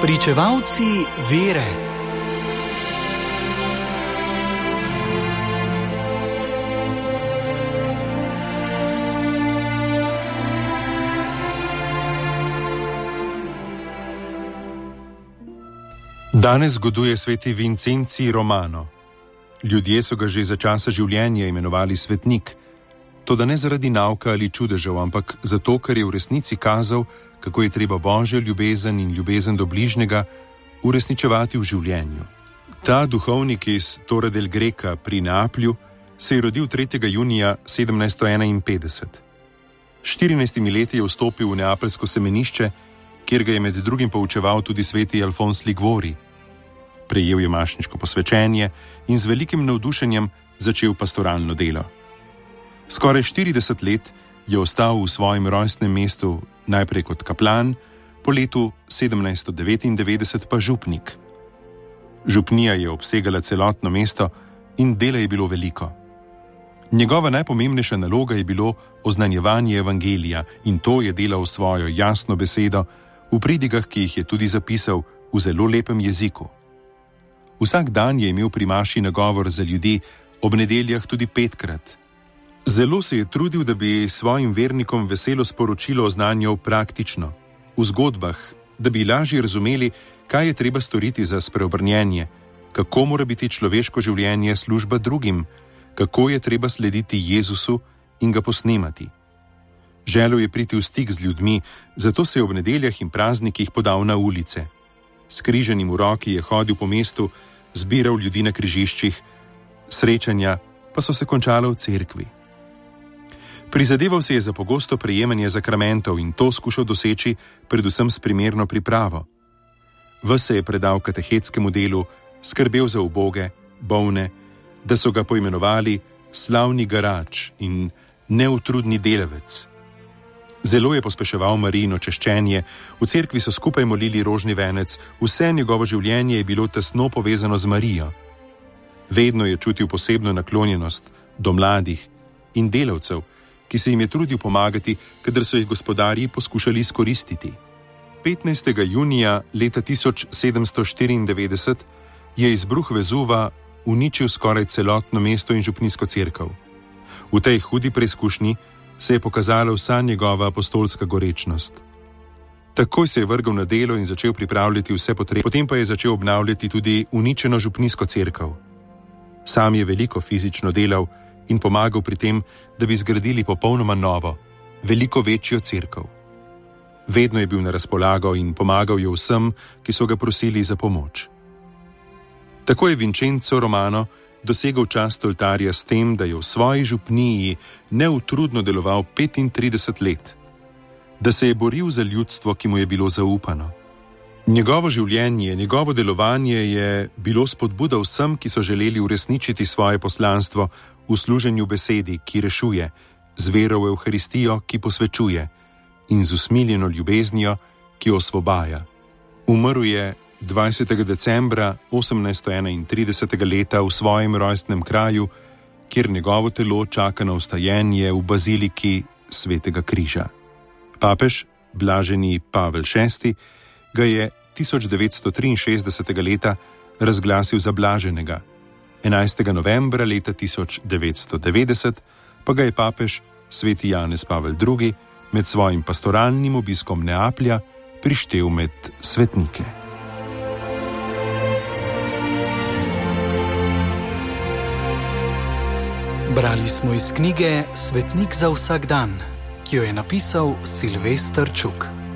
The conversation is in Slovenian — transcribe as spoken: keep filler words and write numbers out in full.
Pričevalci vere. Danes zgoduje sveti Vincenci Romano. Ljudje so ga že za časa življenja imenovali svetnik, toda ne zaradi nauka ali čudežev, ampak zato, ker je v resnici kazal, kako je treba božjo ljubezen in ljubezen do bližnjega uresničevati v življenju. Ta duhovnik iz Torre del Greca pri Neaplju se je rodil tretjega junija sedemnajststo enainpetdeset. S štirinajstimi leti je vstopil v neapeljsko semenišče, kjer ga je med drugim poučeval tudi sveti Alfons Liguori. Prejel je mašniško posvečenje in z velikim navdušenjem začel pastoralno delo. Skoraj štirideset let je ostal v svojem rojstnem mestu, najprej kot kaplan, po letu sedemnajststo devetindevetdeset pa župnik. Župnija je obsegala celotno mesto in dela je bilo veliko. Njegova najpomembnejša naloga je bilo oznanjevanje evangelija in to je delal svojo jasno besedo v pridigah, ki jih je tudi zapisal v zelo lepem jeziku. Vsak dan je imel pri maši nagovor za ljudi, ob nedeljah tudi petkrat. Zelo se je trudil, da bi svojim vernikom veselo sporočilo oznanjal praktično, v zgodbah, da bi lažje razumeli, kaj je treba storiti za spreobrnjenje, kako mora biti človeško življenje služba drugim, kako je treba slediti Jezusu in ga posnemati. Želel je priti v stik z ljudmi, zato se je ob nedeljah in praznikih podal na ulice. S križanjem v roki je hodil po mestu, zbiral ljudi na križiščih, srečanja pa so se končala v cerkvi. Prizadeval se je za pogosto prejemanje zakramentov in to skušal doseči predvsem s primerno pripravo. Ves se je predal katehetskemu delu, skrbel za uboge, bolne, da so ga poimenovali slavni garač in neutrudni delavec. Zelo je pospeševal Marijino češčenje, v cerkvi so skupaj molili rožni venec, vse njegovo življenje je bilo tesno povezano z Marijo. Vedno je čutil posebno naklonjenost do mladih in delavcev, ki se jim je trudil pomagati, kadar so jih gospodarji poskušali izkoristiti. petnajstega junija leta tisoč sedemsto štiriindevetdeset je izbruh Vezuva uničil skoraj celotno mesto in župnijsko cerkev. V tej hudi preizkušnji se je pokazala vsa njegova apostolska gorečnost. Takoj se je vrgel na delo in začel pripravljati vse potrebe, potem pa je začel obnavljati tudi uničeno župnijsko cerkev. Sam je veliko fizično delal in pomagal pri tem, da bi zgradili popolnoma novo, veliko večjo cerkev. Vedno je bil na razpolago in pomagal je vsem, ki so ga prosili za pomoč. Tako je Vincenzo Romano dosegel čast oltarja s tem, da je v svoji župniji neutrudno deloval petintrideset let, da se je boril za ljudstvo, ki mu je bilo zaupano. Njegovo življenje, njegovo delovanje je bilo spodbuda vsem, ki so želeli uresničiti svoje poslanstvo v služenju besedi, ki rešuje, z vero v Evharistijo, ki posvečuje, in z usmiljeno ljubeznijo, ki osvobaja. Umrl je dvajsetega decembra osemnajststo enaintridesetega leta v svojem rojstnem kraju, kjer njegovo telo čaka na vstajenje v baziliki Svetega križa. Papež, blaženi Pavel šesti, ga je tisoč devetsto triinšestdesetega leta razglasil za blaženega. enajstega novembra leta tisoč devetsto devetdeset pa ga je papež sveti Janez Pavel drugi med svojim pastoralnim obiskom Neaplja prištel med svetnike. Brali smo iz knjige Svetnik za vsak dan, ki jo je napisal Silvester Čuk.